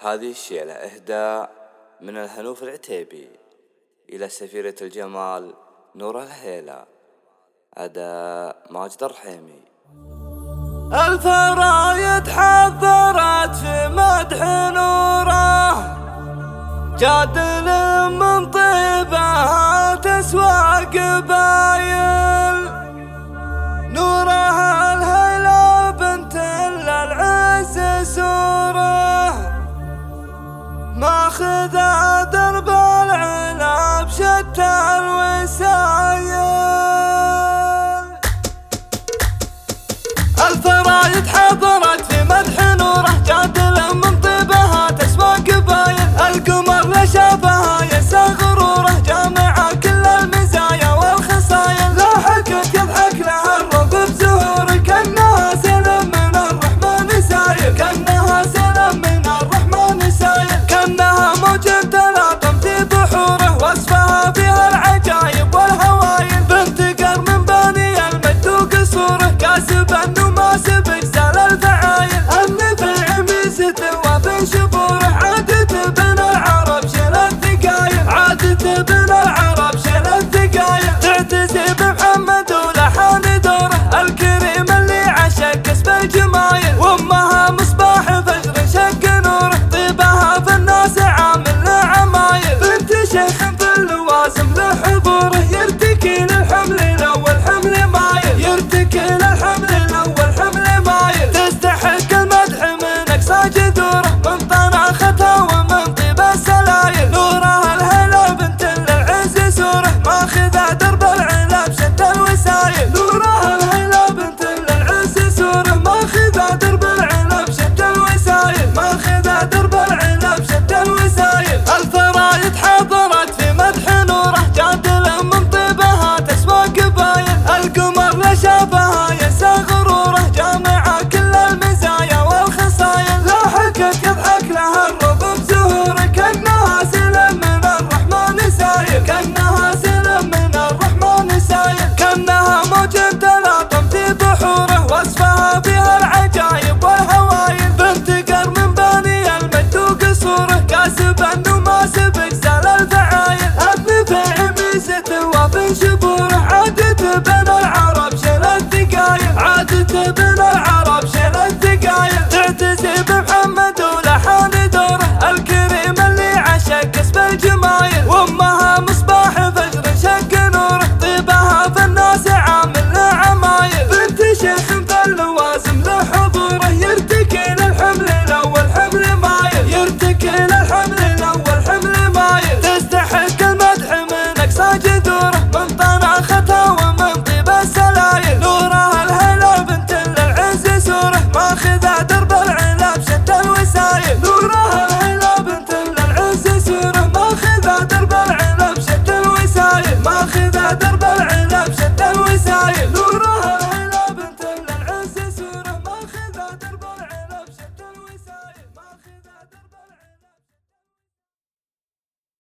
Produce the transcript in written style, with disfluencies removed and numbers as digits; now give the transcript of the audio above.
هذه الشيلة إهداء من الهنوف العتيبي إلى سفيرة الجمال نور الهيلة. أداء ماجد الرحيمي. الفرايد حضرت في مدح نوره، جادل من طيبها تسوى قبايل. نورها الهيلة بنت للعز سوره، ماخذ درب العنب شتى الوسايل. الفرايد حضرت في مدح نوره، جادل من طيبها تسوى قبايل. القمر لا شافها ينسى غروره، جامع كل المزايا والخصايل. لاحقت يضحك لها الرب بزهوره، كأنها سلم من الرحمن سايل. كأنها سلم من الرحمن سايل، كأنها موج تلاطم في بحوره، وصفها فيها العجايب والهوايل. بنت قر من بني المجد وقصوره، كاسب النماسب اجزال الفعايل. النفع ميزته وفي شبوره، عادة بين العرب شيل الثقايل. عادة بين العرب شيل الثقايل. تعتزي بمحمد ولحان دوره، الكريم اللي عشق كسب الجمايل. وامها مصباح فجر شق نوره، طيبها في الناس عامل لعمايل. بنت شيخ في اللوازم لحضوره، يرتكي للحمل الاول حمل مايل. يرتكي للحمل الاول حمل مايل. تستحق المدح من اقصى جذوره، من طناختها ومن طيب السلايل. نورها الهيلة بنت للعز سوره، ماخذة درب العنب شتى الوسايل. نورها الهيلة بنت للعز سوره، ماخذة درب العنب شتى الوسايل. ماخذة درب العنب شتى الوسايل. الفرايد حضرت في مدح نوره، جادل من طيبها تسوى قبايل. القمر لا شافها ينسى غروره، جامع كل المزايا والخصايل. لاحقت يضحك لها الرب بزهوره، كأنها سلم من الرحمن سايل. كأنها سلم من الرحمن سايل، كأنها موج تلاطم في بحوره، وصفها فيها العجايب والهوايل. بنت قر من بني المجد وقصوره، كاسب النماسب اجزال الفعايل. النفع ميزته وفي شبوره، عادة بين العرب شيل الثقايل. عادة بين العرب